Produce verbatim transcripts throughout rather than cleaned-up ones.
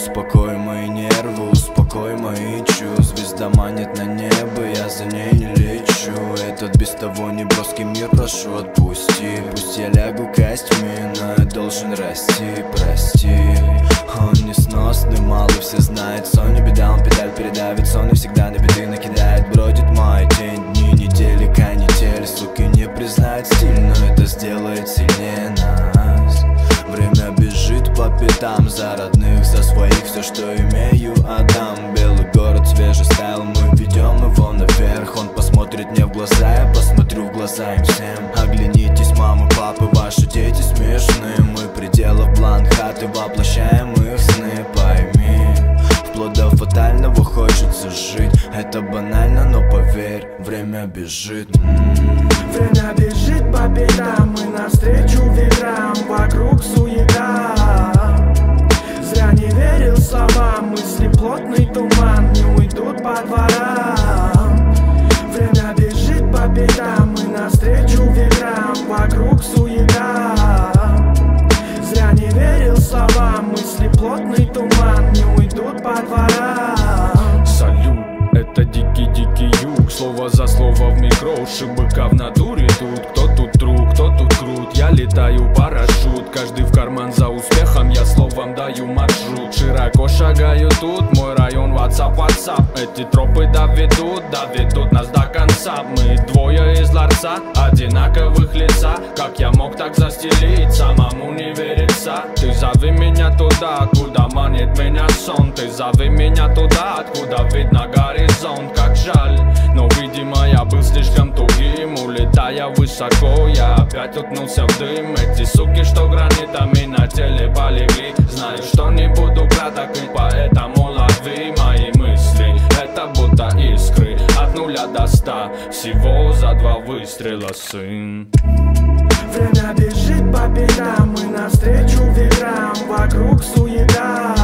Успокой мои нервы, успокой мои чувства. Звезда манит на небо, я за ней не лечу. Этот без того неброский мир прошу отпусти. Пусть я лягу костями, но я должен расти, прости. Он несносный, мало все знает. Сон не беда, он педаль передавит. Сон и всегда на беды накидает. Бродит моя тень, дни, недели, канитель. Суки не признает стиль, но это сделает сильнее нас. Время бежит по пятам, за родных, за своих. Все, что имею, отдам. Белый город, свежий стайл, мы ведем его наверх. Он посмотрит мне в глаза, я посмотрю в глаза им всем. Оглянитесь, мамы, папы, ваши дети смешные. Мы пределов план хаты, воплощаем их сны, пойми. Вплоть до фатального хочется жить. Это банально, но поверь, время бежит. м-м-м. Время бежит по пятам, мы навстречу ветрам. Вокруг суета. Зря не верил словам, мысли плотный туман не уйдут по дворам. Время бежит по пятам, мы навстречу ветрам. Вокруг суета. Зря не верил словам, мысли плотный туман не уйдут по дворам. Салют, это дикий-дикий юг. Слово за слово в микро, быка в натуре тут. Кто тут друг, кто тут крут, я летаю парашют. Каждый в карман за успехом, я словом даю маршрут. Широко шагаю тут, мой район WhatsApp, WhatsApp. Эти тропы доведут, доведут нас до конца. Мы двое из ларца, одинаковых лица. Как я мог так застелить, самому не верится. Ты зови меня туда, откуда манит меня сон. Ты зови меня туда, откуда видно горизонт. Как жаль, но видимо я был слишком тугим. Улетая высоко, я опять уткнулся в дым. Эти суки, что гранитами на теле полегли. Знаю, что не буду краток, и поэтому лови мои мысли. Это будто искры, от нуля до ста. Всего за два выстрела, сын. Время бежит по пятам, мы навстречу ветрам. Вокруг суета.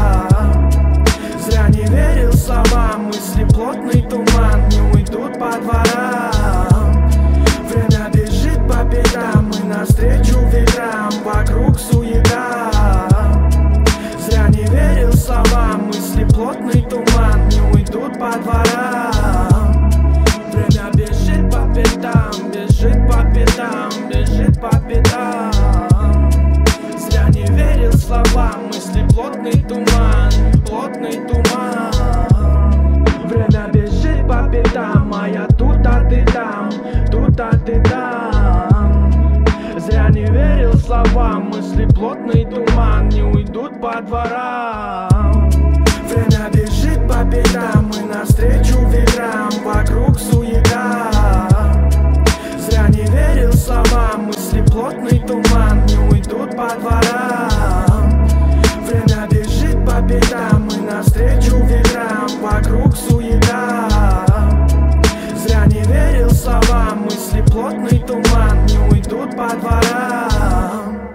Зря не верил словам, мысли плотный туман не уйдут по дворам. Время бежит по пятам, мы навстречу ветрам. Вокруг суета. Зря не верил словам, мысли плотный туман не уйдут по дворам. Время бежит по пятам, бежит по пятам, бежит по пятам. Зря не верил словам, мысли плотный туман, плотный туман. Время бежит по пятам, а я тут, а ты там, тут, а ты там. Зря не верил словам, мысли плотный туман не уйдут по дворам. Время бежит по пятам, мы навстречу ветрам. Вокруг суета. Зря не верил словам, мысли плотный туман не уйдут по дворам. Время бежит по пятам, мы навстречу ветрам. Вокруг суета. Зря не верил словам, мысли плотный туман не уйдут по дворам.